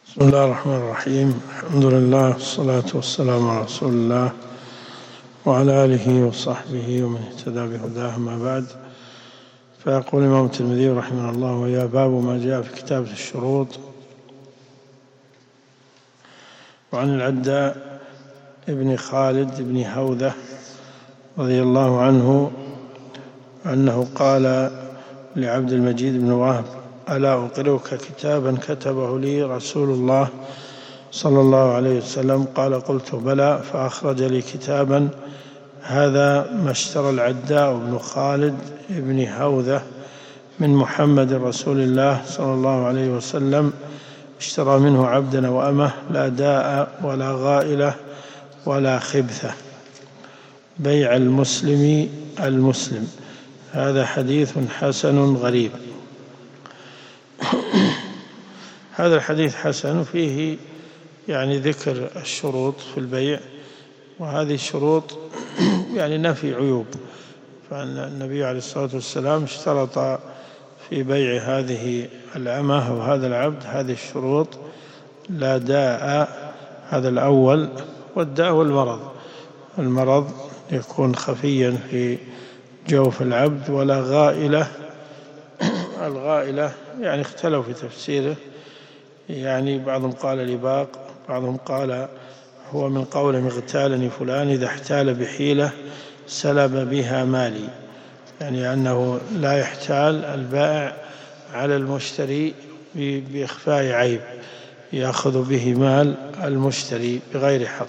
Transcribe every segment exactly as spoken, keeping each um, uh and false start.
بسم الله الرحمن الرحيم. الحمد لله والصلاة والسلام على رسول الله وعلى آله وصحبه ومن اهتدى بهداه، ما بعد. فيقول الإمام الترمذي رحمه الله: ويا باب ما جاء في كتابة الشروط. وعن العداء ابن خالد بن هوذة رضي الله عنه أنه قال لعبد المجيد بن وهب: ألا أقرئك كتابا كتبه لي رسول الله صلى الله عليه وسلم؟ قال: قلت: بلى. فأخرج لي كتابا: هذا ما اشترى العداء بن خالد بن هوذة من محمد رسول الله صلى الله عليه وسلم، اشترى منه عبدا وأمه، لا داء ولا غائلة ولا خبثة، بيع المسلم المسلم. هذا حديث حسن غريب. هذا الحديث حسن، فيه يعني ذكر الشروط في البيع، وهذه الشروط يعني نفي عيوب. فالنبي عليه الصلاة والسلام اشترط في بيع هذه الأمة وهذا العبد هذه الشروط: لا داء، هذا الأول، والداء والمرض، المرض يكون خفيا في جوف العبد، ولا غائلة. الغائلة يعني اختلفوا في تفسيره، يعني بعضهم قال لباق، بعضهم قال هو من قول اغتالني فلان إذا احتال بحيلة سلب بها مالي، يعني أنه لا يحتال البائع على المشتري بإخفاء عيب، يأخذ به مال المشتري بغير حق.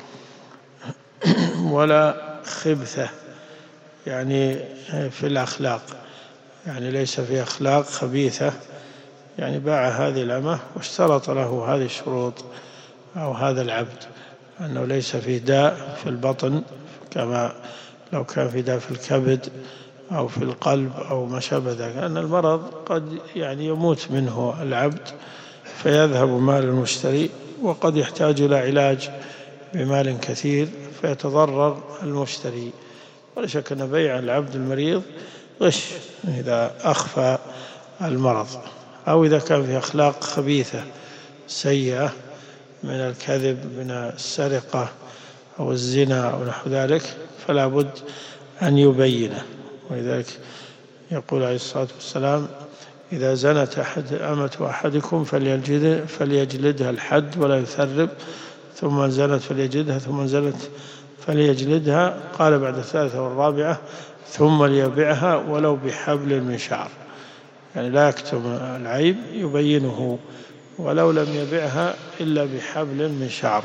ولا خبثة يعني في الأخلاق، يعني ليس في أخلاق خبيثة، يعني باع هذه الأمة واشترط له هذه الشروط أو هذا العبد: أنه ليس في داء في البطن، كما لو كان في داء في الكبد أو في القلب أو ما شابه ذلك، لأن المرض قد يعني يموت منه العبد فيذهب مال المشتري، وقد يحتاج إلى علاج بمال كثير فيتضرر المشتري. ولا شك أن بيع العبد المريض غش إذا أخفى المرض، أو إذا كان في أخلاق خبيثة سيئة من الكذب، من السرقة أو الزنا أو نحو ذلك، فلا بد أن يبينه. ولذلك يقول عليه الصلاة والسلام: إذا زنت أحد أمة أحدكم فليجلد فليجلدها الحد ولا يثرب، ثم زنت فليجلدها، ثم زنت فليجلدها، قال بعد الثالثة والرابعة: ثم ليبيعها ولو بحبل من شعر. يعني لا يكتم العيب، يبينه ولو لم يبيعها إلا بحبل من شعر،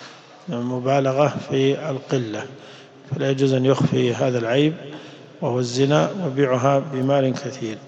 مبالغة في القلة، فلا يجوز أن يخفي هذا العيب وهو الزنا وبيعها بمال كثير.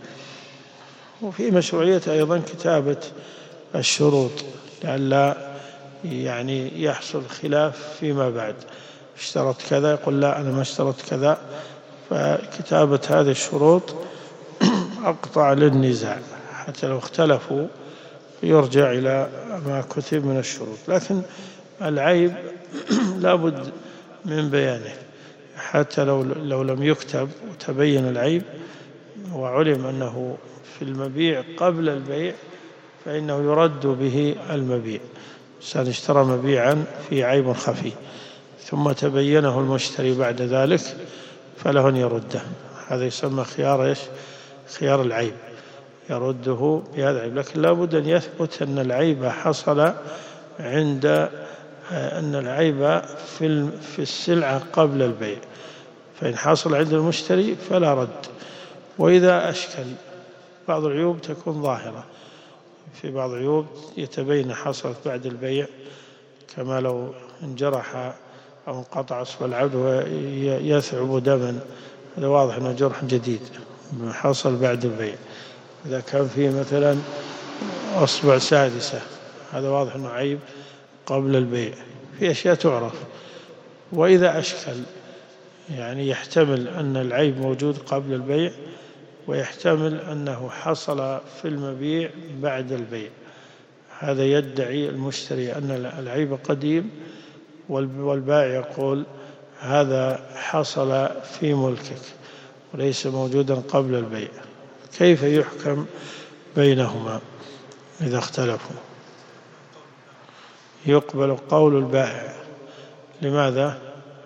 وفي مشروعية أيضا كتابة الشروط لئلا يعني يحصل خلاف فيما بعد: اشترط كذا، يقول لا أنا ما اشترط كذا. فكتابة هذه الشروط أقطع للنزاع، حتى لو اختلفوا يرجع إلى ما كتب من الشروط. لكن العيب لا بد من بيانه، حتى لو, لو لم يكتب وتبين العيب وعلم أنه في المبيع قبل البيع، فإنه يرد به المبيع. إنسان اشترى مبيعا في عيب خفي ثم تبينه المشتري بعد ذلك، فله أن يرده. هذا يسمى خيار إيش؟ خيار العيب، يرده بهذا العيب. لكن لا بد أن يثبت أن العيب حصل عند أن العيب في في السلعة قبل البيع، فإن حصل عند المشتري فلا رد. وإذا أشكل، بعض العيوب تكون ظاهرة، في بعض العيوب يتبين حصلت بعد البيع، كما لو انجرح أو انقطع أصبع العبد ويثعب دما، هذا واضح أنه جرح جديد حصل بعد البيع. إذا كان فيه مثلا أصبع سادسة، هذا واضح أنه عيب قبل البيع، في أشياء تعرف. وإذا أشكل، يعني يحتمل أن العيب موجود قبل البيع، ويحتمل أنه حصل في المبيع بعد البيع، هذا يدعي المشتري أن العيب قديم، والبائع يقول هذا حصل في ملكك وليس موجودا قبل البيع. كيف يحكم بينهما إذا اختلفوا؟ يقبل قول البائع. لماذا؟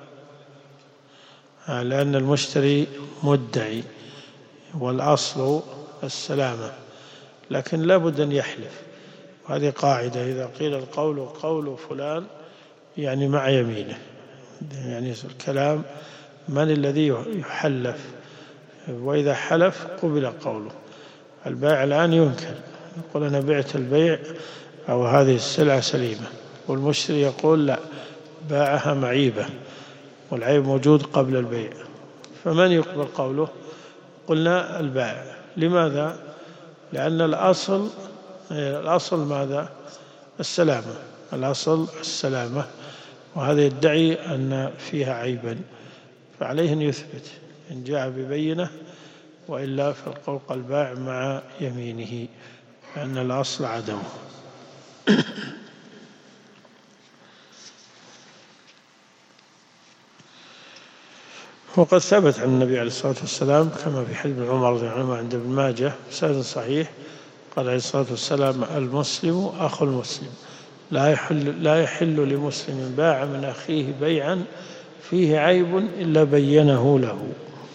لأن المشتري مدعي والأصل السلامة، لكن لا بد أن يحلف. وهذه قاعدة، إذا قيل القول قول فلان يعني مع يمينه، يعني الكلام من الذي يحلف، وإذا حلف قبل قوله. البائع الآن ينكر، يقول أنا بعت البيع أو هذه السلعة سليمة، والمشتري يقول لا، باعها معيبة والعيب موجود قبل البيع. فمن يقبل قوله؟ قلنا البائع. لماذا؟ لأن الأصل الأصل ماذا؟ السلامة، الأصل السلامة، وهذا يدعي أن فيها عيبا، فعليه أن يثبت إن جاء ببينة، وإلا فالقول البائع مع يمينه، لأن الأصل عدمه. وقد ثبت عن النبي عليه الصلاة والسلام كما في حديث ابن عمر رضي الله عنه عند ابن ماجه بسند صحيح، قال عليه الصلاة والسلام: المسلم أخو المسلم، لا يحل, لا يحل لمسلم باع من أخيه بيعا فيه عيب إلا بينه له.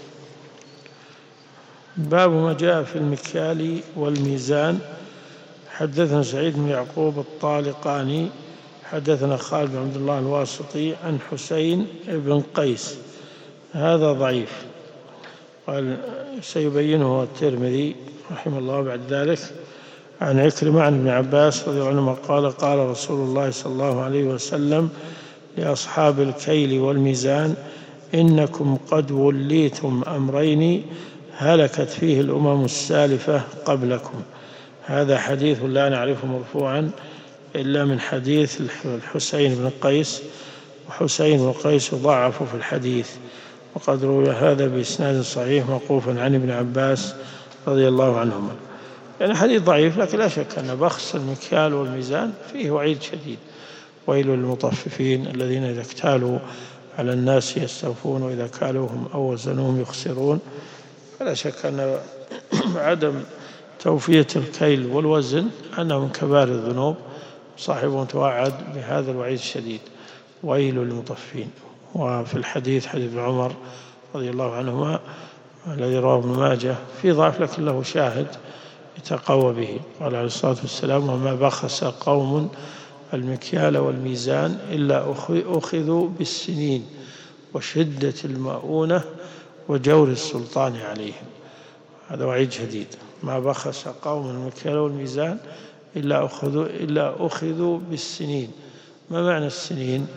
باب ما جاء في المكيال والميزان. حدثنا سعيد بن يعقوب الطالقاني حدثنا خالد بن عبد الله الواسطي عن حسين بن قيس، هذا ضعيف، قال سيبينه الترمذي رحمه الله بعد ذلك، عن عكرمة عن ابن عباس رضي الله عنهما قال: قال رسول الله صلى الله عليه وسلم لأصحاب الكيل والميزان: إنكم قد وليتم أمرين هلكت فيه الأمم السالفة قبلكم. هذا حديث لا نعرفه مرفوعا إلا من حديث الحسين بن قيس، وحسين بن قيس ضعف في الحديث، وقد روي هذا بإسناد صحيح موقوفا عن ابن عباس رضي الله عنهما. يعني حديث ضعيف، لكن لا شك أن بخس المكيال والميزان فيه وعيد شديد: ويل للمطففين الذين إذا اكتالوا على الناس يستوفون وإذا كالوهم أو وزنوهم يخسرون. فلا شك أن عدم توفية الكيل والوزن أنه من كبار الذنوب، صاحبه توعد بهذا الوعيد الشديد: ويل للمطففين. وفي الحديث حديث ابن عمر رضي الله عنهما الذي رواه ابن ماجه في ضعف، لكن له شاهد يتقوى به. قال عليه الصلاة والسلام: وما بخس قوم المكيال والميزان إلا أخذوا بالسنين وشدة المؤونة وجور السلطان عليهم. هذا وعيد شديد: ما بخس قوم المكيال والميزان إلا أخذوا, إلا أخذوا بالسنين. ما معنى السنين؟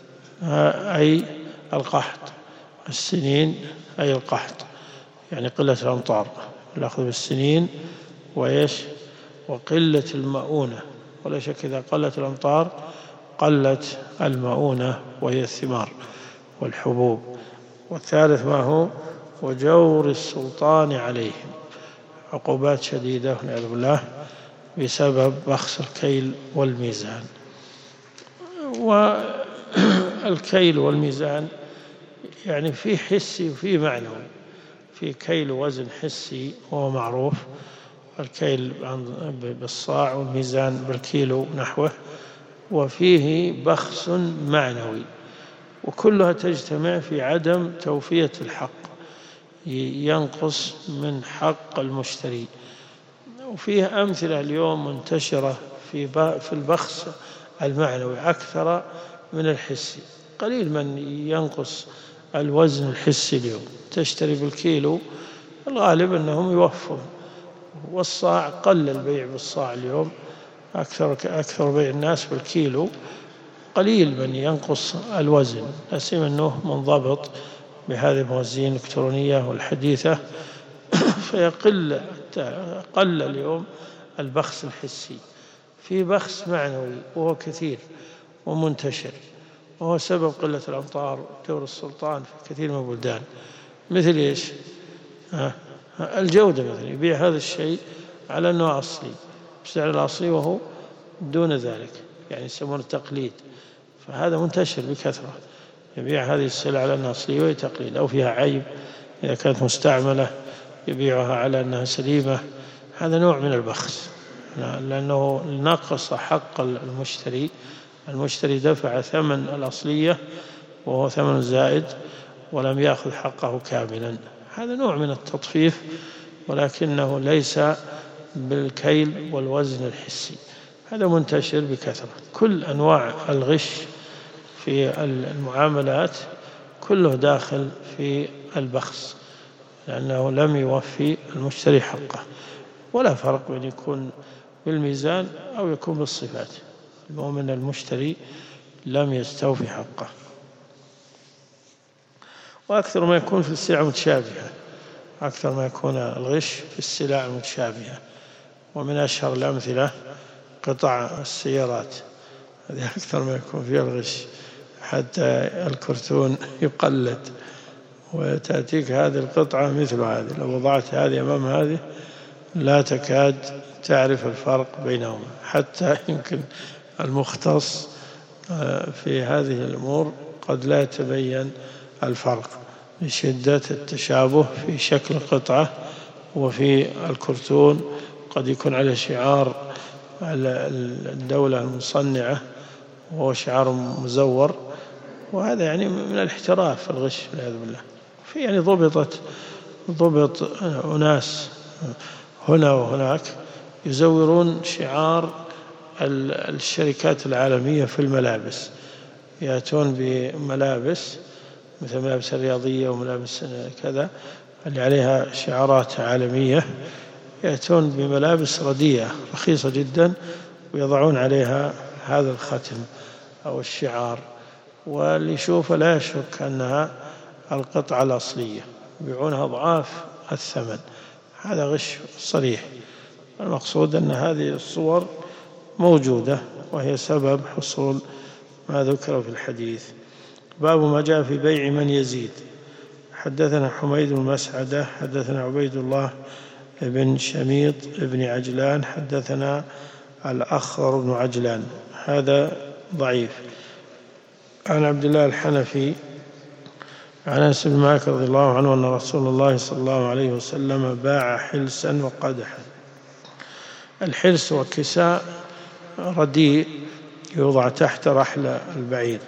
أي القحط. السنين أي القحط، يعني قلة الأمطار، الأخذ بالسنين وإيش؟ وقلة المؤونة. ولا شك إذا قلت الأمطار قلت المؤونة وهي الثمار والحبوب. والثالث ما هو؟ وجور السلطان عليهم، عقوبات شديدة والعياذ بالله بسبب بخس الكيل والميزان. والكيل والميزان يعني في حسي وفي معنوي. في كيل وزن حسي وهو معروف، الكيل بالصاع والميزان بالكيلو نحوه، وفيه بخس معنوي، وكلها تجتمع في عدم توفية الحق، ينقص من حق المشتري. وفيه أمثلة اليوم منتشرة في في البخس المعنوي أكثر من الحسي. قليل من ينقص الوزن الحسي اليوم. تشتري بالكيلو، الغالب أنهم يوفون، والصاع قل البيع بالصاع اليوم، أكثر أكثر بيع الناس بالكيلو. قليل من ينقص الوزن، لا سيما أنه منضبط بهذه الموازين الإلكترونية والحديثة، فيقل قل اليوم البخس الحسي. في بخس معنوي وهو كثير ومنتشر، وهو سبب قلة الأمطار ودور السلطان في كثير من البلدان. مثل إيش؟ الجودة مثلا، يبيع هذا الشيء على أنه أصلي بسعر الأصلي وهو دون ذلك، يعني يسمونه تقليد. فهذا منتشر بكثرة، يبيع هذه السلعة على أنها أصلية وهي تقليد، أو فيها عيب إذا كانت مستعملة يبيعها على أنها سليمة. هذا نوع من البخس، لأنه نقص حق المشتري المشتري دفع ثمن الأصلية وهو ثمن زائد ولم يأخذ حقه كاملا. هذا نوع من التطفيف، ولكنه ليس بالكيل والوزن الحسي. هذا منتشر بكثرة. كل أنواع الغش في المعاملات كله داخل في البخس، لأنه لم يوفي المشتري حقه. ولا فرق بين يكون بالميزان أو يكون بالصفات، المهم أن المشتري لم يستوفي حقه. وأكثر ما يكون في السلع المتشابهة، أكثر ما يكون الغش في السلع المتشابهة. ومن أشهر الأمثلة قطع السيارات، هذه أكثر ما يكون فيها الغش، حتى الكرتون يقلد وتأتيك هذه القطعة مثل هذه، لو وضعت هذه أمام هذه لا تكاد تعرف الفرق بينهما. حتى يمكن المختص في هذه الأمور قد لا يتبين الفرق لشدة التشابه في شكل القطعة وفي الكرتون. قد يكون على شعار الدولة المصنعة وهو شعار مزور، وهذا يعني من الاحتراف في الغش والعياذ بالله. في يعني ضبطت ضبط أناس هنا وهناك يزورون شعار الشركات العالمية في الملابس، يأتون بملابس مثل ملابس الرياضية وملابس كذا اللي عليها شعارات عالمية، يأتون بملابس رديئة رخيصة جدا ويضعون عليها هذا الختم أو الشعار، واللي يشوفه لا يشك أنها القطعة الأصلية، يبيعونها أضعاف الثمن. هذا غش صريح. المقصود أن هذه الصور موجودة وهي سبب حصول ما ذكر في الحديث. باب ما جاء في بيع من يزيد. حدثنا حميد بن مسعدة حدثنا عبيد الله بن شميط بن عجلان حدثنا الأخضر بن عجلان، هذا ضعيف، عن عبد الله الحنفي عن أنس بن مالك رضي الله عنه أن رسول الله صلى الله عليه وسلم باع حلسا وقدحا. الحلس وكساء رديء يوضع تحت رحل البعير.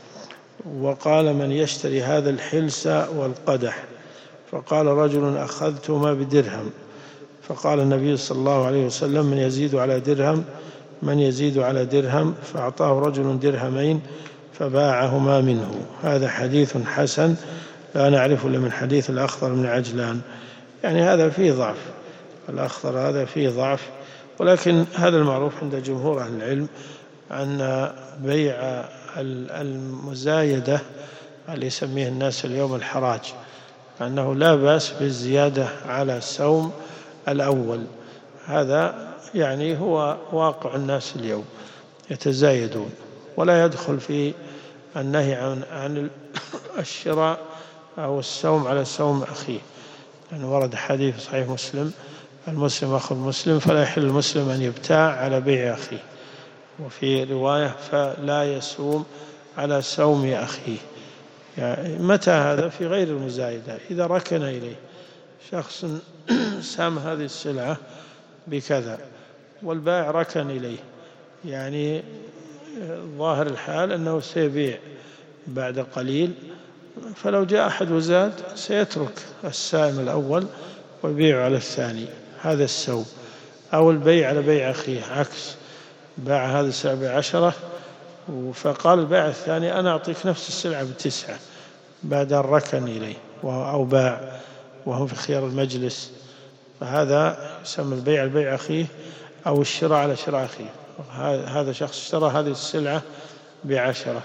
وقال من يشتري هذا الحلس والقدح؟ فقال رجل أخذتهما بدرهم. فقال النبي صلى الله عليه وسلم من يزيد على درهم من يزيد على درهم، فأعطاه رجل درهمين فباعهما منه. هذا حديث حسن لا نعرف إلا من حديث الأخضر بن عجلان. يعني هذا فيه ضعف، الأخضر هذا فيه ضعف، ولكن هذا المعروف عند جمهور أهل العلم أن بيع المزايدة اللي يسميه الناس اليوم الحراج، أنه لا بأس بالزيادة على السوم الأول. هذا يعني هو واقع الناس اليوم، يتزايدون، ولا يدخل في النهي عن عن الشراء أو السوم على سوم أخيه، لأنه ورد حديث صحيح مسلم المسلم أخو المسلم فلا يحل المسلم أن يبتاع على بيع أخيه، وفي رواية فلا يسوم على سوم أخيه. يعني متى هذا؟ في غير المزايدة، إذا ركن إليه شخص سام هذه السلعة بكذا والبائع ركن إليه، يعني ظاهر الحال أنه سيبيع بعد قليل، فلو جاء أحد وزاد سيترك السائم الأول ويبيع على الثاني، هذا السوم. أو البيع على بيع أخيه عكس، باع هذا السلعة بعشرة فقال البائع الثاني أنا أعطيك نفس السلعة بتسعة بعد أن ركن إليه أو باع وهم في خيار المجلس، فهذا يسمى البيع على بيع أخيه أو الشراء على شراء أخيه. هذا شخص اشترى هذه السلعة بعشرة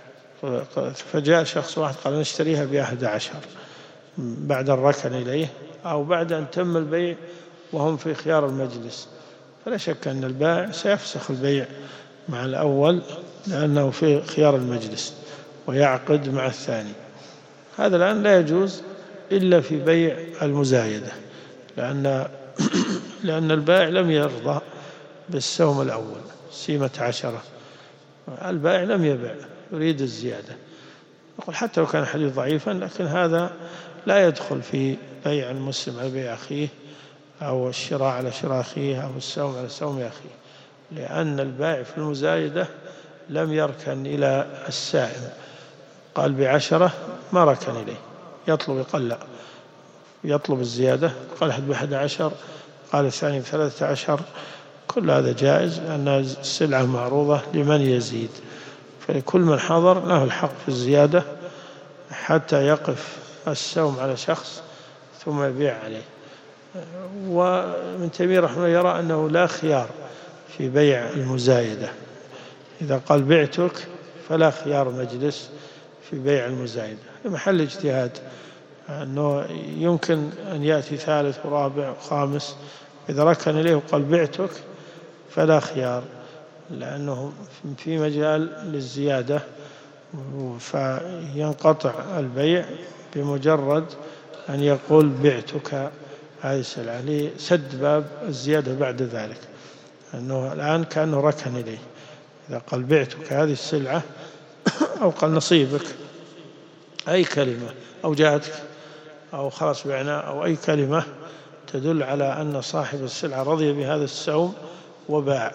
فجاء شخص واحد قال نشتريها بأحد عشر بعد أن ركن إليه أو بعد أن تم البيع وهم في خيار المجلس، فلا شك أن البائع سيفسخ البيع مع الأول لأنه في خيار المجلس ويعقد مع الثاني. هذا الآن لا يجوز إلا في بيع المزايدة، لأن لأن البائع لم يرضى بالسوم الأول سيمة عشرة، البائع لم يبيع يريد الزيادة. نقول حتى لو كان حديث ضعيفا لكن هذا لا يدخل في بيع المسلم على بيع أخيه أو الشراء على شراء أخيه أو السوم على سوم أخيه، لأن البائع في المزايدة لم يركن إلى السائم، قال بعشرة ما ركن إليه، يطلب يقال لا، يطلب الزيادة، قال أحد بأحد عشر، قال الثاني بثلاثة عشر، كل هذا جائز لأن السلعة معروضة لمن يزيد، فلكل من حضر له الحق في الزيادة حتى يقف السوم على شخص ثم يبيع عليه. وابن تيمية رحمه الله يرى أنه لا خيار في بيع المزايدة، إذا قال بعتك فلا خيار مجلس في بيع المزايدة، محل اجتهاد، أنه يمكن أن يأتي ثالث ورابع وخامس، إذا ركن إليه وقال بعتك فلا خيار، لأنه في مجال للزيادة، فينقطع البيع بمجرد أن يقول بعتك هذه السلعة، لسد باب الزيادة بعد ذلك، أنه الآن كأنه ركن إليه. إذا قال بعتك هذه السلعة أو قال نصيبك أي كلمة أو جاءتك أو خلاص بعنا أو أي كلمة تدل على أن صاحب السلعة رضي بهذا السوم وباع،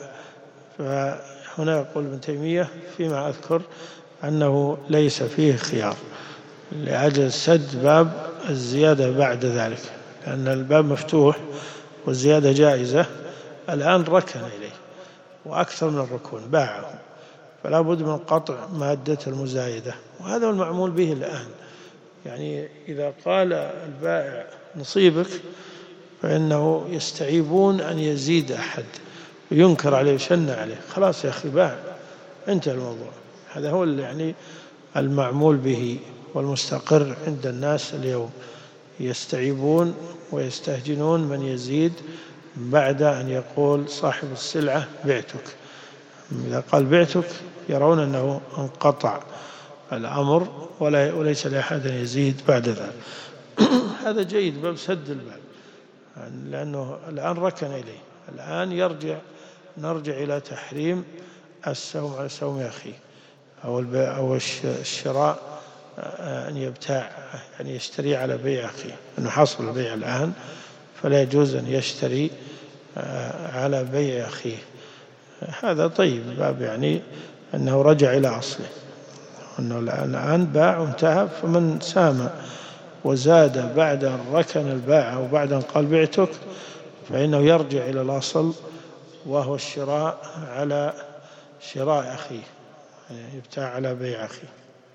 فهنا يقول ابن تيمية فيما أذكر أنه ليس فيه خيار لأجل سد باب الزيادة بعد ذلك، لأن الباب مفتوح والزيادة جائزة، الآن ركن إليه وأكثر من الركون باعه، فلا بد من قطع مادة المزايدة، وهذا هو المعمول به الآن. يعني إذا قال البائع نصيبك فإنه يستعيبون أن يزيد أحد وينكر عليه ويشن عليه، خلاص يا أخي باع، انتهى الموضوع. هذا هو يعني المعمول به والمستقر عند الناس اليوم، يستعيبون ويستهجنون من يزيد بعد أن يقول صاحب السلعة بعتك. إذا قال بعتك يرون أنه انقطع الأمر وليس لأحد يزيد بعد ذلك. هذا جيد باب سد الباب، لأنه الآن ركن إليه، الآن يرجع نرجع إلى تحريم السوم على سوم أخيه، أو أو الشراء أن يبتاع يعني يشتري على بيع أخيه، أنه حصل البيع الآن فلا يجوز أن يشتري على بيع أخيه. هذا طيب باب يعني أنه رجع إلى أصله، أنه الآن باع وانتهى، فمن سام وزاد بعد أن ركن الباع أو بعد أن قال بعتك فإنه يرجع إلى الأصل، وهو الشراء على شراء أخيه، يعني يبتاع على بيع أخيه.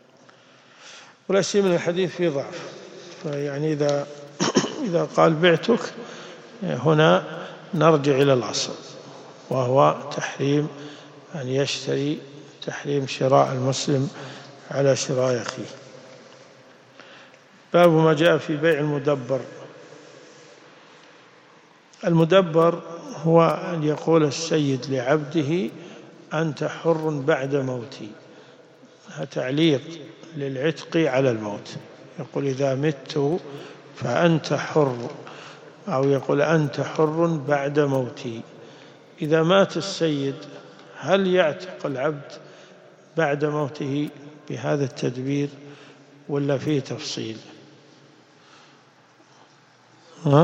ولا شيء من الحديث فيه ضعف، يعني إذا إذا قال بعتك هنا نرجع إلى الأصل، وهو تحريم أن يشتري، تحريم شراء المسلم على شراء أخيه. باب ما جاء في بيع المدبر. المدبر هو أن يقول السيد لعبده أنت حر بعد موتي، تعليق للعتق على الموت، يقول إذا مت فأنت حر، أو يقول أنت حر بعد موتي. إذا مات السيد هل يعتق العبد بعد موته بهذا التدبير ولا فيه تفصيل؟ ها؟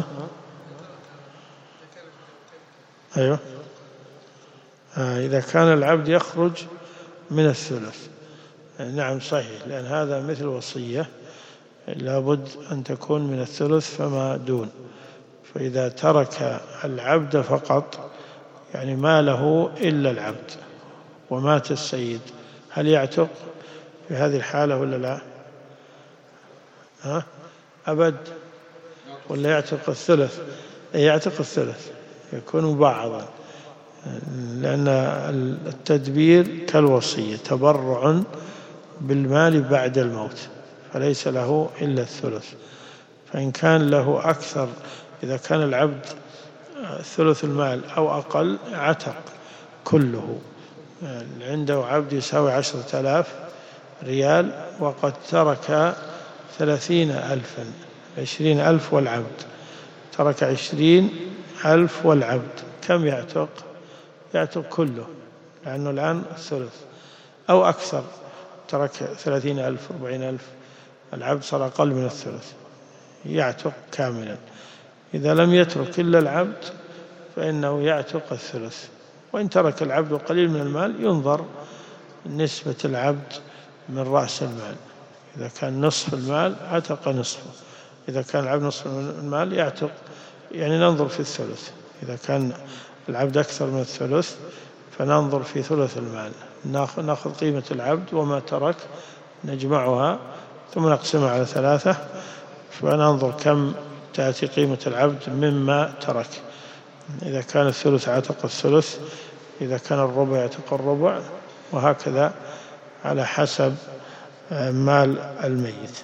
أيوه. آه إذا كان العبد يخرج من الثلث، نعم صحيح، لأن هذا مثل وصية لابد أن تكون من الثلث فما دون، فإذا ترك العبد فقط يعني ما له إلا العبد ومات السيد هل يعتق في هذه الحالة ولا لا؟ ها؟ أبد، ولا يعتق الثلث؟ يعتق الثلث، يكون مبعضا، لأن التدبير كالوصية تبرع بالمال بعد الموت، فليس له إلا الثلث. فإن كان له أكثر، إذا كان العبد ثلث المال أو أقل عتق كله، عنده عبد يساوي عشرة آلاف ريال وقد ترك ثلاثين ألفا، عشرين ألف والعبد، ترك عشرين ألف والعبد، كم يعتق؟ يعتق كله، لأنه الآن الثلث أو أكثر، ترك ثلاثين ألف أربعين ألف، العبد صار أقل من الثلث، يعتق كاملا. إذا لم يترك إلا العبد فإنه يعتق الثلث، وإن ترك العبد قليل من المال ينظر نسبة العبد من رأس المال. إذا كان نصف المال عتق نصفه، إذا كان العبد نصف المال يعتق، يعني ننظر في الثلث. إذا كان العبد أكثر من الثلث فننظر في ثلث المال، نأخذ قيمة العبد وما ترك نجمعها ثم نقسمها على ثلاثة، فننظر كم تأتي قيمة العبد مما ترك. إذا كان الثلث عتق الثلث، إذا كان الربع يعتق الربع، وهكذا على حسب مال الميت.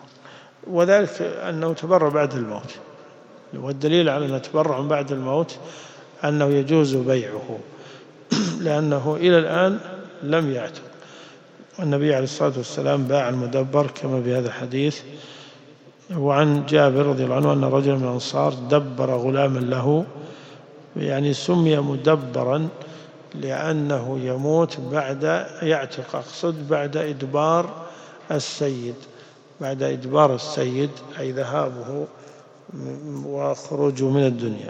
وذلك أنه تبرع بعد الموت، والدليل على أنه تبرع بعد الموت أنه يجوز بيعه لأنه إلى الآن لم يعتق. النبي عليه الصلاة والسلام باع المدبر كما بهذا الحديث. وعن جابر رضي الله عنه أن رجلا من الأنصار دبر غلاما له، يعني سمي مدبرا لأنه يموت بعد يعتق، أقصد بعد إدبار السيد، بعد إدبار السيد أي ذهابه وخروجه من الدنيا،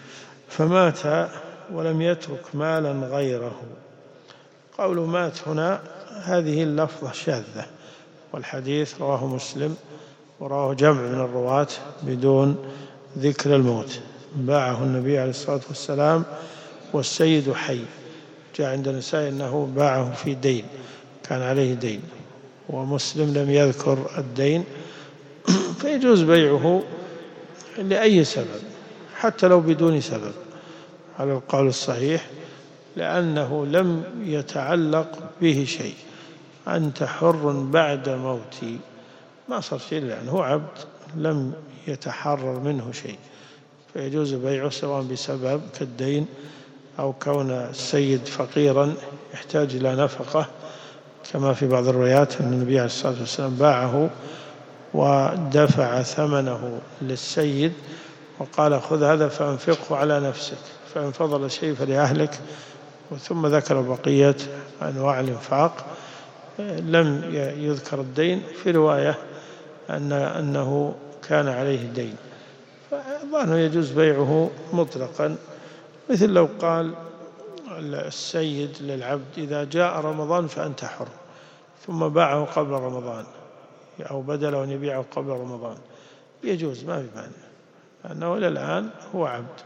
فمات ولم يترك مالا غيره. قوله مات هنا هذه اللفظة شاذة، والحديث رواه مسلم ورواه جمع من الرواة بدون ذكر الموت. باعه النبي عليه الصلاة والسلام والسيد حي. جاء عند النساء أنه باعه في دين، كان عليه دين، ومسلم لم يذكر الدين، فيجوز بيعه لأي سبب حتى لو بدون سبب على القول الصحيح، لأنه لم يتعلق به شيء. أنت حر بعد موتي، ما صار شيء لأنه هو عبد لم يتحرر منه شيء، فيجوز بيعه سواء بسبب كالدين أو كون السيد فقيرا يحتاج إلى نفقة، كما في بعض الروايات أن النبي عليه الصلاة والسلام باعه ودفع ثمنه للسيد وقال خذ هذا فأنفقه على نفسك، فإن فضل شيء فلأهلك، ثم ذكر بقية أنواع الإنفاق. لم يذكر الدين في رواية أن أنه كان عليه دين، فظنه يجوز بيعه مطلقا. مثل لو قال السيد للعبد إذا جاء رمضان فأنت حر، ثم باعه قبل رمضان أو بدل أن يبيعه قبل رمضان، يجوز ما في مانع، لأنه إلى الآن هو عبد.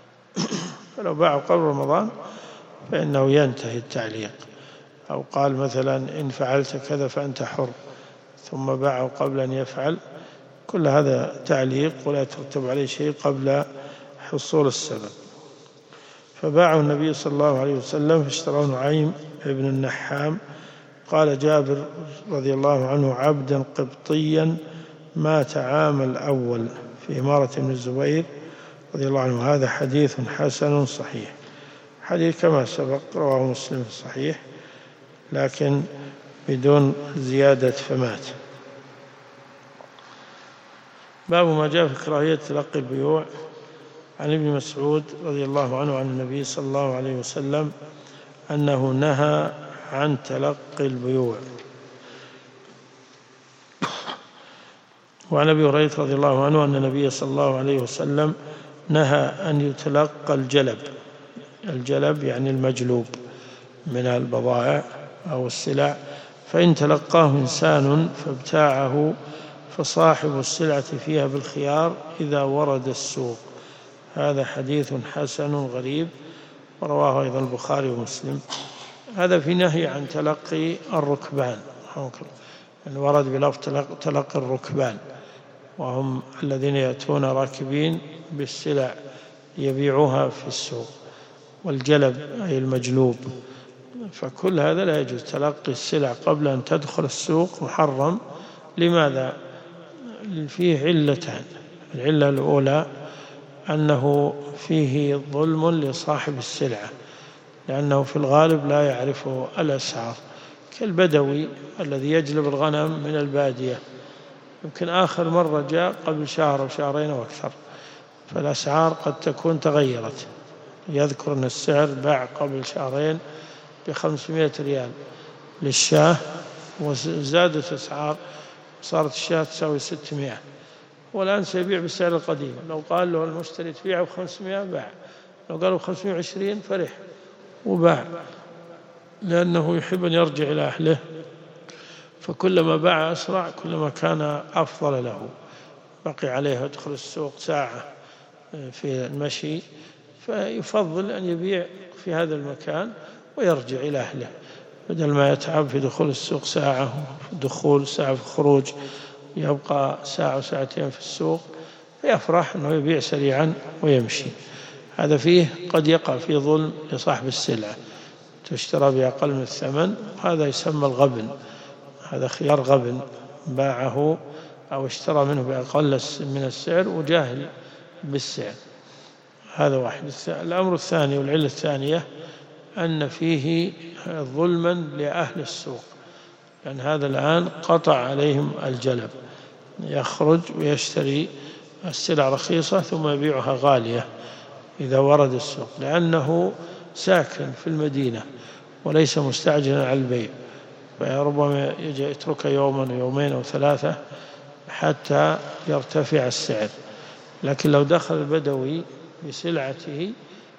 فلو باعه قبل رمضان فإنه ينتهي التعليق. أو قال مثلا إن فعلت كذا فأنت حر، ثم باعه قبل أن يفعل، كل هذا تعليق ولا يترتب عليه شيء قبل حصول السبب. فباعه النبي صلى الله عليه وسلم فاشتراه نعيم ابن النحام. قال جابر رضي الله عنه عبدا قبطيا مات عام الأول في إمارة ابن الزبير رضي الله عنه. هذا حديث حسن صحيح، حديث كما سبق رواه مسلم في الصحيح لكن بدون زيادة فمات. باب ما جاء في كراهية تلقي البيوع. عن ابن مسعود رضي الله عنه عن النبي صلى الله عليه وسلم أنه نهى عن تلقي البيوع. وعن أبي هريرة رضي الله عنه أن النبي صلى الله عليه وسلم نهى أن يتلقى الجلب. الجلب يعني المجلوب من البضائع أو السلع، فإن تلقاه إنسان فابتاعه فصاحب السلعة فيها بالخيار إذا ورد السوق. هذا حديث حسن غريب ورواه أيضا البخاري ومسلم. هذا في نهي عن تلقي الركبان، يعني ورد بلفظ تلقي الركبان، وهم الذين يأتون راكبين بالسلع يبيعوها في السوق. والجلب أي المجلوب، فكل هذا لا يجوز. تلقي السلع قبل أن تدخل السوق محرم. لماذا؟ فيه علتان. العلة الأولى أنه فيه ظلم لصاحب السلعة، لأنه في الغالب لا يعرف الأسعار، كالبدوي الذي يجلب الغنم من البادية، يمكن آخر مرة جاء قبل شهر أو شهرين أو أكثر، فالأسعار قد تكون تغيرت. يذكر أن السعر باع قبل شهرين بخمسمائة ريال للشاة، وزادت أسعار صارت الشاة تساوي ستمائة، والآن سيبيع بالسعر القديم. لو قال له المشتري تبيعه بخمسمائة باع، لو قالوا بخمسمائة وعشرين فرح وباع. لأنه يحب أن يرجع إلى أهله، فكلما باع أسرع كلما كان أفضل له. بقي عليه يدخل السوق ساعة في المشي، فيفضل أن يبيع في هذا المكان ويرجع إلى أهله، بدل ما يتعب في دخول السوق ساعة في الدخول ساعة في الخروج، يبقى ساعة وساعتين في السوق، فيفرح أنه يبيع سريعا ويمشي. هذا فيه قد يقع في ظلم لصاحب السلعة، تشترى بأقل من الثمن، وهذا يسمى الغبن، هذا خيار غبن، باعه أو اشترى منه بأقل من السعر وجاهل بالسعر. هذا واحد. الأمر الثاني والعلة الثانية أن فيه ظلما لأهل السوق، لأن هذا الآن قطع عليهم الجلب، يخرج ويشتري السلع رخيصة ثم يبيعها غالية إذا ورد السوق، لأنه ساكن في المدينة وليس مستعجلا على البيع، فربما يترك يوما ويومين أو ثلاثة حتى يرتفع السعر. لكن لو دخل البدوي بسلعته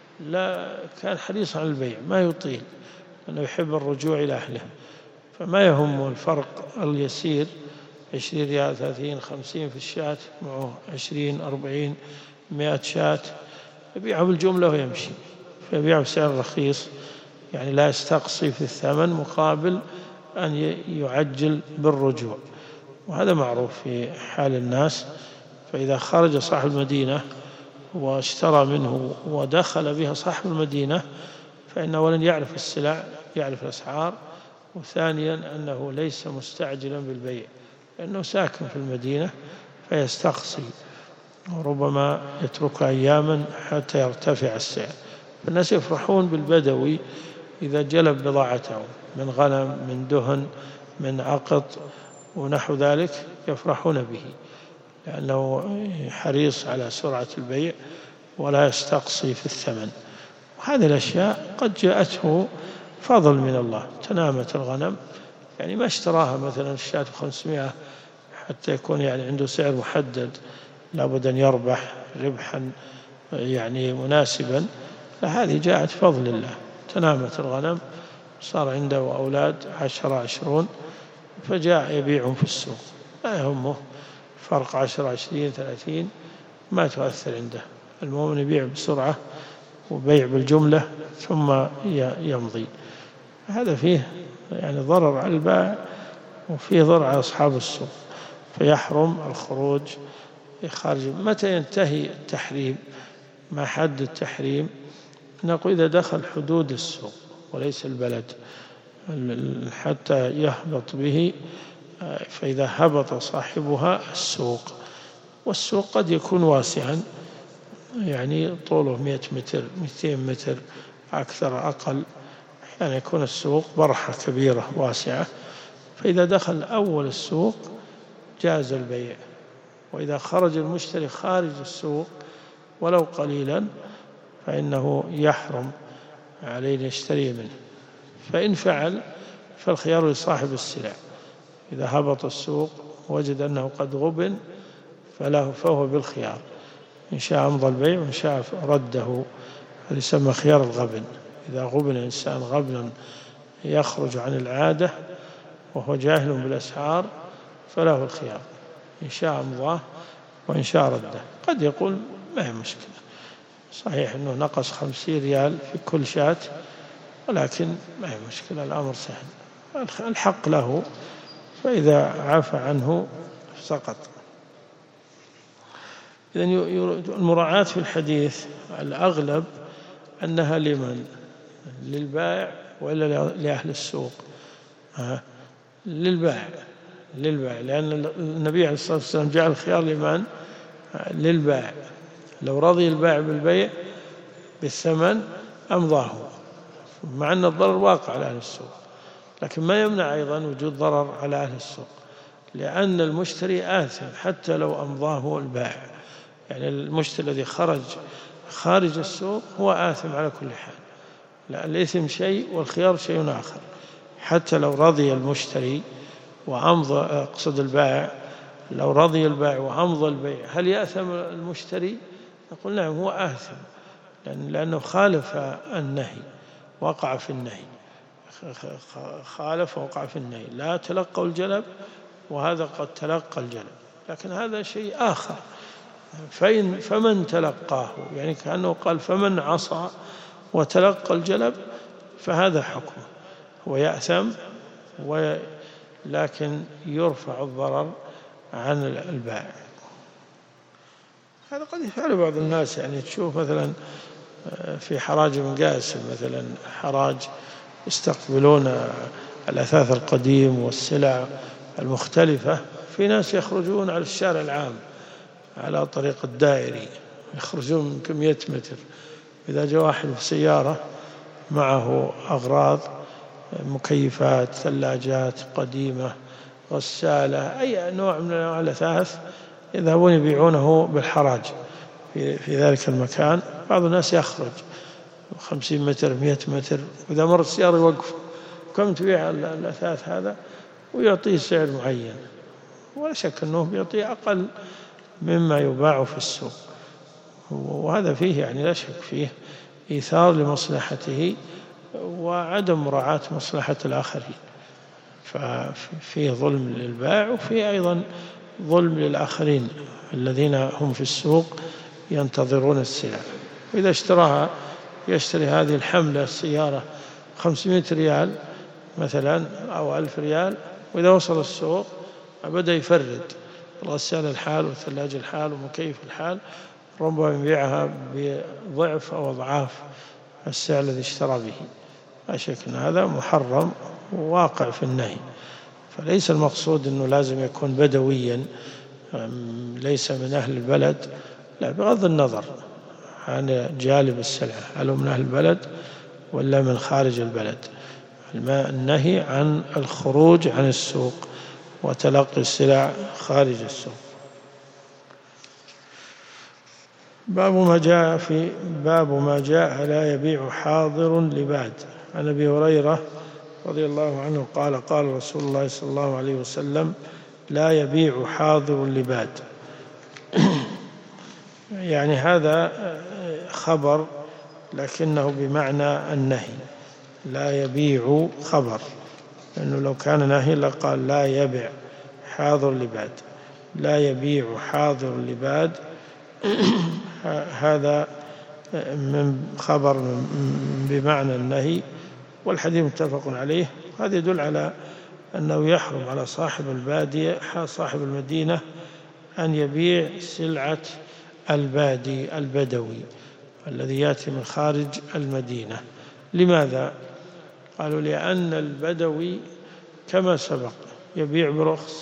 لا كان حريصا على البيع، ما يطيل، لأنه يحب الرجوع إلى أهله، فما يهم الفرق اليسير، عشرين ريال ثلاثين خمسين في الشاة، معه عشرين أربعين مئة شاة، يبيعه بالجملة ويمشي، فيبيعه بسعر رخيص، يعني لا يستقصي في الثمن مقابل أن يعجل بالرجوع. وهذا معروف في حال الناس. فإذا خرج صاحب المدينة واشترى منه ودخل بها صاحب المدينة، فإنه أولا يعرف السلع، يعرف الأسعار، وثانيا أنه ليس مستعجلا بالبيع، لأنه ساكن في المدينة فيستقصي، وربما يترك أياما حتى يرتفع السعر. فالناس يفرحون بالبدوي إذا جلب بضاعته من غنم، من دهن، من عقط ونحو ذلك، يفرحون به لأنه حريص على سرعة البيع ولا يستقصي في الثمن. وهذه الأشياء قد جاءته فضل من الله. تنامت الغنم، يعني ما اشتراها مثلا الشاة بخمسمائة حتى يكون يعني عنده سعر محدد لابد أن يربح ربحا يعني مناسبا، فهذه جاءت فضل الله. تنامت الغنم، صار عنده أولاد عشرة عشرون، فجاء يبيعهم في السوق، لا يهمه فرق عشر عشرين ثلاثين، ما تؤثر عنده، المهم يبيع بسرعة وبيع بالجملة ثم يمضي. هذا فيه يعني ضرر على البائع وفيه ضرر على أصحاب السوق، فيحرم الخروج خارج. متى ينتهي التحريم؟ ما حد التحريم؟ نقول إذا دخل حدود السوق وليس البلد حتى يهبط به، فإذا هبط صاحبها السوق، والسوق قد يكون واسعا، يعني طوله مئة متر مئتين متر أكثر أقل، يعني يكون السوق برحة كبيرة واسعة، فإذا دخل أول السوق جاز البيع. وإذا خرج المشتري خارج السوق ولو قليلا فإنه يحرم عليه أن يشتري منه. فإن فعل فالخيار لصاحب السلع، إذا هبط السوق وجد أنه قد غبن فله فهو بالخيار، إن شاء أمضى البيع وإن شاء رده. هذا يسمى خيار الغبن. إذا غبن الإنسان غبنا يخرج عن العادة وهو جاهل بالأسعار فله الخيار، إن شاء أمضاه وإن شاء رده. قد يقول ما هي مشكلة، صحيح أنه نقص خمسين ريال في كل شاة، ولكن ما هي مشكلة، الأمر سهل، الحق له، فإذا عفى عنه سقط. إذن المراعاة في الحديث الأغلب أنها لمن؟ للبائع ولا لأهل السوق؟ ها؟ للبائع، للبائع، لأن النبي عليه الصلاة والسلام جعل الخيار لمن؟ للبائع. لو رضي البائع بالبيع بالثمن أمضاه، مع أن الضرر واقع على أهل السوق، لكن ما يمنع أيضا وجود ضرر على أهل السوق، لأن المشتري آثم حتى لو أمضاه البائع. يعني المشتري الذي خرج خارج السوق هو آثم على كل حال، لا، الإثم شيء والخيار شيء آخر. حتى لو رضي المشتري وأمضى، أقصد البائع، لو رضي البائع وأمضى البيع هل يأثم المشتري؟ نقول نعم، هو آثم، لأن لأنه خالف النهي، وقع في النهي. خالف ووقع في النهي. لا تلقوا الجلب، وهذا قد تلقى الجلب، لكن هذا شيء آخر. فإن فمن تلقاه، يعني كأنه قال فمن عصى وتلقى الجلب فهذا حكمه، هو يأثم، ولكن يرفع الضرر عن البائع. هذا قد يفعل بعض الناس، يعني تشوف مثلا في حراج بن قاسم مثلا، حراج يستقبلون الأثاث القديم والسلع المختلفة، في ناس يخرجون على الشارع العام على طريق الدائري، يخرجون من كمية متر. إذا جاء واحد بسيارة معه أغراض، مكيفات، ثلاجات قديمة، غسالة، أي نوع من أنواع الأثاث، يذهبون يبيعونه بالحراج في, في ذلك المكان. بعض الناس يخرج خمسين متر، مئة متر، وإذا مرت سيارة يوقف، كم تبيع الأثاث هذا، ويعطيه سعر معين، ولا شك أنه بيعطيه أقل مما يباع في السوق. وهذا فيه يعني لا شك فيه إيثار لمصلحته وعدم مراعاة مصلحة الآخرين. ففيه ظلم للبائع، وفيه أيضا ظلم للآخرين الذين هم في السوق ينتظرون السلع. وإذا اشتراها، يشتري هذه الحملة السيارة خمسمائة ريال مثلا أو ألف ريال، وإذا وصل السوق بدأ يفرد الغسال الحال والثلاجة الحال ومكيف الحال، ربما يبيعها بضعف أو أضعاف السعر الذي اشترى به. لا شك أن هذا محرم وواقع في النهي. فليس المقصود أنه لازم يكون بدويا ليس من أهل البلد، لا، بغض النظر عن جالب السلعة، هل هو من أهل البلد ولا من خارج البلد. النهي عن الخروج عن السوق وتلقي السلع خارج السوق. باب ما جاء في باب ما جاء لا يبيع حاضر لباد. عن أبي هريرة رضي الله عنه قال قال رسول الله صلى الله عليه وسلم لا يبيع حاضر لباد. يعني هذا خبر لكنه بمعنى النهي، لا يبيع خبر، لأنه لو كان نهي لقال لا يبيع حاضر لباد. لا يبيع حاضر لباد هذا من خبر بمعنى النهي، والحديث متفق عليه. هذا يدل على أنه يحرم على صاحب البادية صاحب المدينة أن يبيع سلعة البادي البدوي الذي يأتي من خارج المدينة. لماذا؟ قالوا لأن البدوي كما سبق يبيع برخص،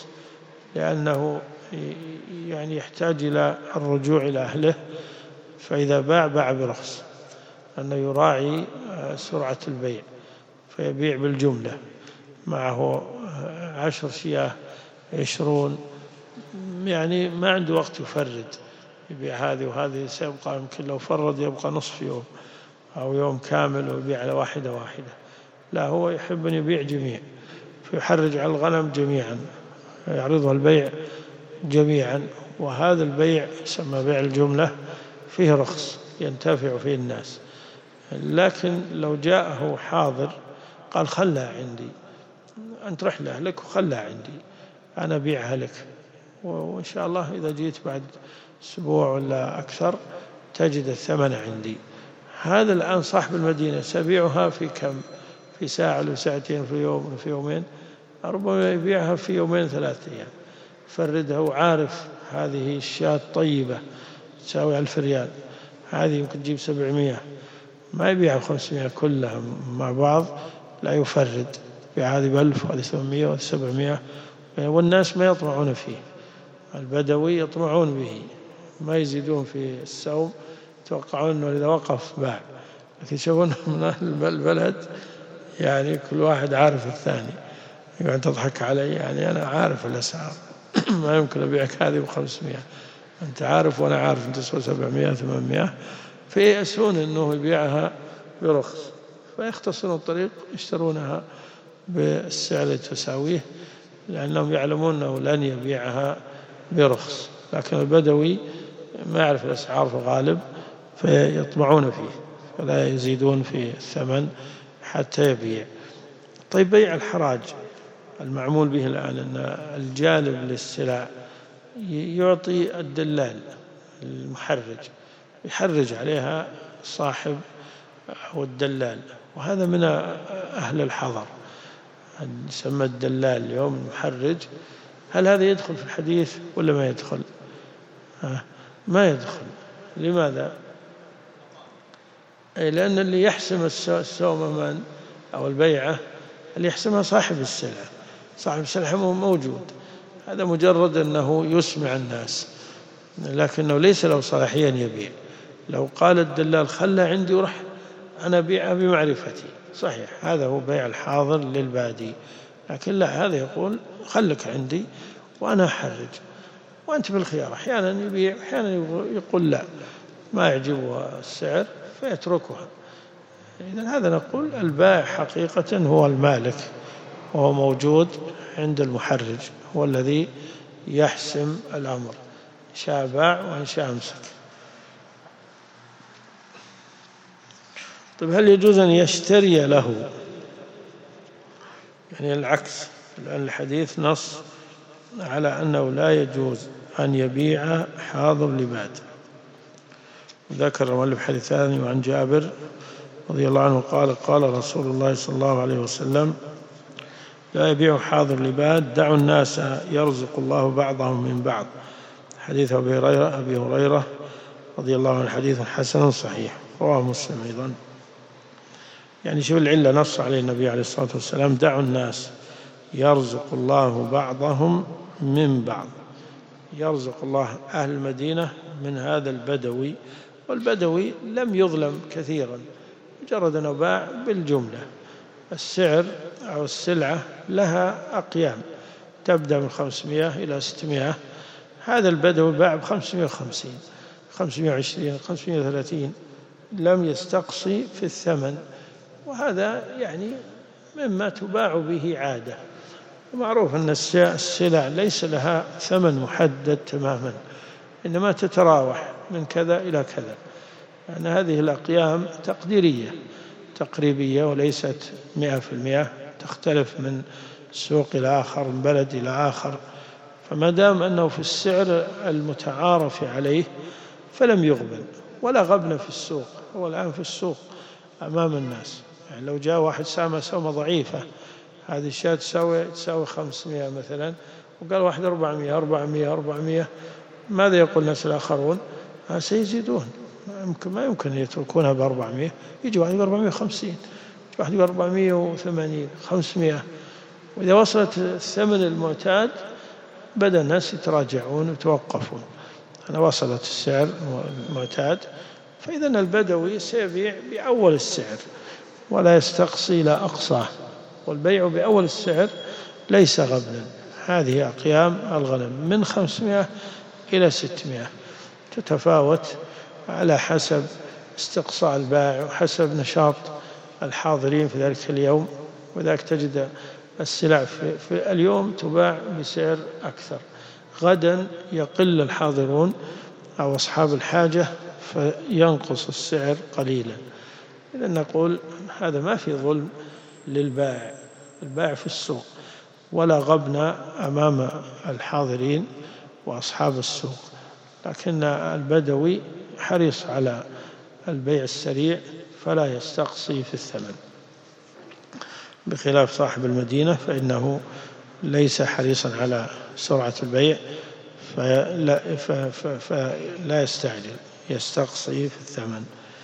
لأنه يعني يحتاج إلى الرجوع إلى أهله، فإذا باع باع برخص، أنه يراعي سرعة البيع فيبيع بالجملة، معه عشر شياه عشرون، يعني ما عنده وقت يفرد، يبيع هذه وهذه، سيبقى يمكن لو فرد يبقى نصف يوم أو يوم كامل ويبيع على واحدة واحدة. لا، هو يحب أن يبيع جميع، فيحرج على الغنم جميعا، يعرضها البيع جميعا. وهذا البيع يسمى بيع الجملة، فيه رخص ينتفع فيه الناس. لكن لو جاءه حاضر قال خلها عندي، أنت رح لأهلك وخلها عندي، أنا أبيعها لك، وإن شاء الله إذا جيت بعد أسبوع ولا أكثر تجد الثمن عندي. هذا الآن صاحب المدينة سبيعها في كم؟ في ساعة أو ساعتين، في يوم في يومين، ربما يبيعها في يومين ثلاثة أيام، فردها وعارف هذه الشاة طيبة تساوي ألف ريال، هذه يمكن تجيب سبعمائة، ما يبيع خمسمائة كلها مع بعض، لا يفرد، يبيع هذه بألف وهذه ثمانمائة وهذه سبعمائة. والناس ما يطمعون فيه، البدوي يطمعون به، ما يزيدون في السوم، يتوقعون أنه إذا وقف باع، لكن يشوفون من أهل البلد يعني كل واحد عارف الثاني، يقول تضحك علي، يعني أنا عارف الأسعار ما يمكن أبيعك هذه بخمسمائة، أنت عارف وأنا عارف أنت تسوي سبعمائة ثمانمائة، فيأسون أنه يبيعها برخص، فيختصرون الطريق يشترونها بالسعر تساويه، لأنهم يعلمون أنه لن يبيعها برخص. لكن البدوي ما يعرف الأسعار في الغالب، فيطمعون فيه فلا يزيدون في الثمن حتى يبيع. طيب بيع الحراج المعمول به الآن، أن الجالب للسلع يعطي الدلال المحرج يحرج عليها صاحب أو الدلال، وهذا من أهل الحضر، يسمى الدلال اليوم المحرج. هل هذا يدخل في الحديث ولا ما يدخل؟ ما يدخل. لماذا؟ أي لأن اللي يحسم السومة من أو البيعة اللي يحسمها صاحب السلعة، صاحب السلعة موجود، هذا مجرد أنه يسمع الناس، لكنه ليس له صلاحيا يبيع. لو قال الدلال خلى عندي وراح أنا بيعها بمعرفتي صحيح، هذا هو بيع الحاضر للبادي. لكن لا، هذا يقول خلك عندي وأنا أحرج، وأنت بالخيار، أحيانا يبيع أحيانا يقول لا ما يعجبه السعر فيتركها. إذن هذا نقول البائع حقيقة هو المالك، وهو موجود عند المحرج، هو الذي يحسم الأمر، إن شاء باع وإن شاء أمسك. طيب هل يجوز أن يشتري له؟ يعني العكس، لأن الحديث نص على أنه لا يجوز أن يبيع حاضر لباد. ذكر المؤلف حديث ثاني وعن جابر رضي الله عنه قال قال رسول الله صلى الله عليه وسلم لا يبيع حاضر لباد، دعوا الناس يرزق الله بعضهم من بعض. حديث أبي هريرة أبي هريرة رضي الله عنه حديث حسن صحيح، رواه مسلم أيضا. يعني شوف العلة نص عليه النبي عليه الصلاة والسلام دعوا الناس يرزق الله بعضهم من بعض، يرزق الله أهل المدينة من هذا البدوي، والبدوي لم يظلم كثيرا، مجرد أنه باع بالجملة. السعر أو السلعة لها أقيام تبدأ من خمسمائة إلى ستمائة، هذا البدوي باع بخمسمائة وخمسين خمسمائة وعشرين خمسمائة وثلاثين، لم يستقصي في الثمن، وهذا يعني مما تباع به عادة. معروف أن السلع ليس لها ثمن محدد تماما، إنما تتراوح من كذا إلى كذا، يعني هذه الأقيام تقديرية تقريبية وليست مئة في المئة، تختلف من سوق إلى آخر من بلد إلى آخر. فما دام أنه في السعر المتعارف عليه فلم يغبن ولا غبن في السوق، هو الآن في السوق أمام الناس. يعني لو جاء واحد سامة سومة ضعيفة، هذه الشاة تساوي تساوي خمسمائة مثلا، وقال واحد أربعمائة أربعمائة أربعمائة، ماذا يقول الناس الآخرون؟ سيزيدون، ما يمكن ما يمكن يتركونها بأربعمائة، يجي واحد بأربعمائة وخمسين، يجي واحد بأربعمائة وثمانين خمسمائة، وإذا وصلت الثمن المعتاد بدأ الناس يتراجعون ويتوقفون. أنا وصلت السعر المعتاد، فإذا البدوي سيبيع بأول السعر ولا يستقصي إلى أقصاه، والبيع بأول السعر ليس غبنا. هذه أقيام الغنم من خمسمائة إلى ستمائة، تتفاوت على حسب استقصاء البائع وحسب نشاط الحاضرين في ذلك اليوم، وذلك تجد السلع في, في اليوم تباع بسعر أكثر، غدا يقل الحاضرون أو أصحاب الحاجة فينقص السعر قليلا. إذن نقول هذا ما في ظلم للبائع، البائع في السوق، ولا غبن أمام الحاضرين وأصحاب السوق، لكن البدوي حريص على البيع السريع فلا يستقصي في الثمن، بخلاف صاحب المدينة فإنه ليس حريصا على سرعة البيع فلا, فلا يستعجل، يستقصي في الثمن.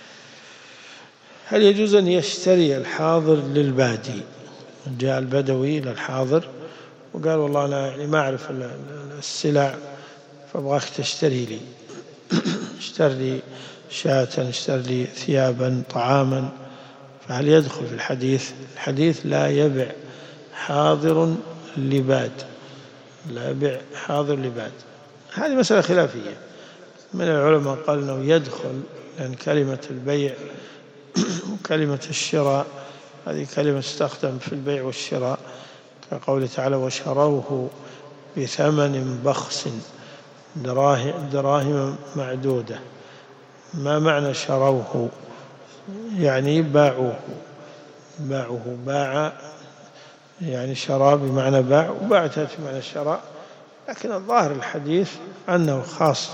هل يجوز أن يشتري الحاضر للبادي؟ جاء البدوي للحاضر وقال والله أنا يعني ما أعرف السلع فأبغاك تشتري لي، اشتري لي شاة، اشتري لي ثيابا، طعاما، فهل يدخل في الحديث؟ الحديث لا يبع حاضر لباد، لا يبع حاضر لباد. هذه مسألة خلافية، من العلماء قال أنه يدخل، لأن كلمة البيع وكلمة الشراء هذه كلمة تستخدم في البيع والشراء، كقوله تعالى وشروه بثمن بخس دراهم معدودة. ما معنى شروه؟ يعني باعوه، باعوه باع يعني شراء بمعنى باع، وباع تأتي بمعنى الشراء، لكن الظاهر الحديث أنه خاص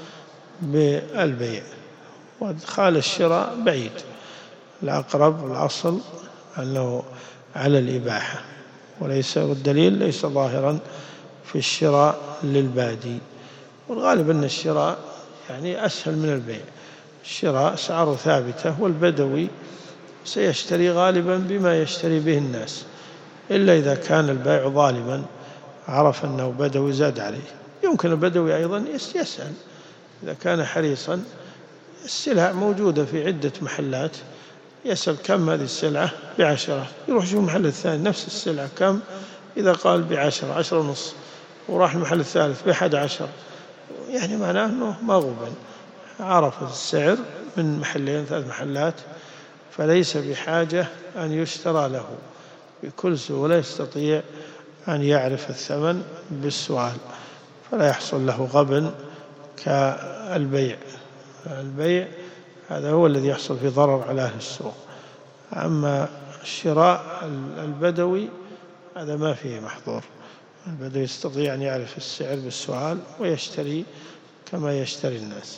بالبيع، وإدخال الشراء بعيد. الأقرب والأصل أنه على الإباحة، وليس والدليل ليس ظاهرا في الشراء للبادي، والغالب أن الشراء يعني أسهل من البيع. الشراء أسعاره ثابتة، والبدوي سيشتري غالبا بما يشتري به الناس، إلا إذا كان البائع ظالما عرف أنه بدوي زاد عليه. يمكن البدوي أيضا يسأل إذا كان حريصا، السلع موجودة في عدة محلات، يسأل كم هذه السلعة؟ بعشرة، يروح يشوف المحل الثاني نفس السلعة كم، إذا قال بعشرة، عشرة ونص، وراح المحل الثالث بأحد عشر، يعني معناه أنه ما غبن، عرف السعر من محلين ثلاث محلات، فليس بحاجة أن يشترى له بكل سهولة، يستطيع أن يعرف الثمن بالسؤال، فلا يحصل له غبن كالبيع. البيع هذا هو الذي يحصل فيه ضرر على أهل السوق. أما الشراء البدوي هذا ما فيه محظور، البدوي يستطيع أن يعرف السعر بالسؤال ويشتري كما يشتري الناس.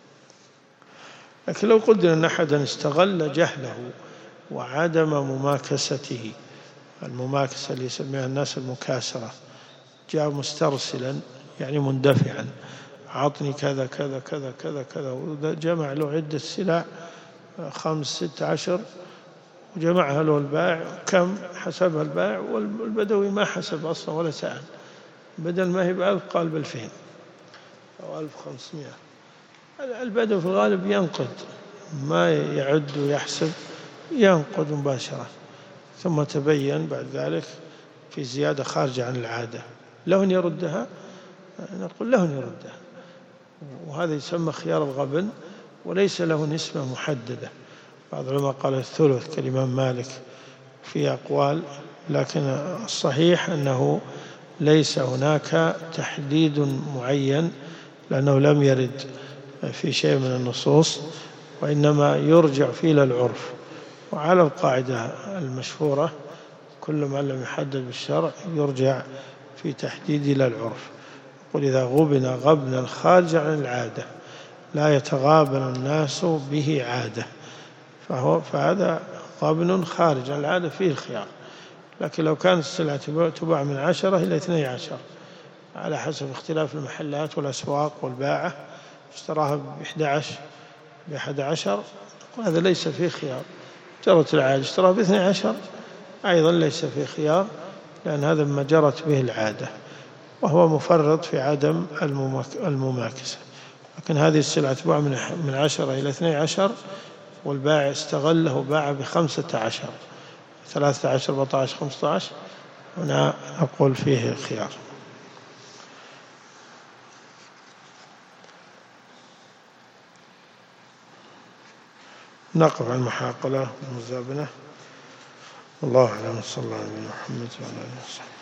لكن لو قدر أن أحدا استغل جهله وعدم مماكسته، المماكسة اللي يسميها الناس المكاسرة، جاء مسترسلا يعني مندفعا، عطني كذا كذا كذا كذا كذا، وجمع له عدة سلع خمس ست عشر، وجمعها له البائع كم حسبها البائع، والبدوي ما حسب أصلا ولا سأل، بدل ما هي بألف قال بألفين أو ألف خمسمائة. البدوي في الغالب ينقد، ما يعد ويحسب، ينقد مباشرة، ثم تبين بعد ذلك في زيادة خارجة عن العادة، له أن يردها، نقول له أن يردها، وهذا يسمى خيار الغبن، وليس له نسبة محددة. بعض العلماء قال الثلث كالإمام مالك في أقوال، لكن الصحيح أنه ليس هناك تحديد معين، لأنه لم يرد في شيء من النصوص، وإنما يرجع فيه إلى العرف. وعلى القاعدة المشهورة كل ما لم يحدد بالشرع يرجع في تحديد إلى العرف. يقول إذا غبن غبنا خارج عن العادة لا يتغابن الناس به عادة، فهو فهذا غبن خارج عن العادة فيه الخيار. لكن لو كانت السلعة تباع من عشرة إلى اثني عشر على حسب اختلاف المحلات والأسواق والباعة، اشتراها بإحدى عشر بأحد عشر، وهذا ليس فيه خيار. جرت العادة اشتراها باثني عشر أيضا ليس فيه خيار، لأن هذا ما جرت به العادة، وهو مفرط في عدم المماكسة. لكن هذه السلعة تباع من عشرة إلى اثني عشر، والبائع استغله باع بخمسة عشر، ثلاثة عشر، أربعة عشر، خمسة عشر، هنا أقول فيه خيار. نقف عن المحاقلة والمزابنة. الله أعلم، صلى الله عليه وسلم.